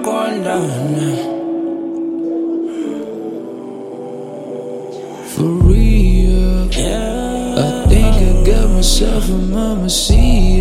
going down now. For real, yeah. I think I got myself a mamacita.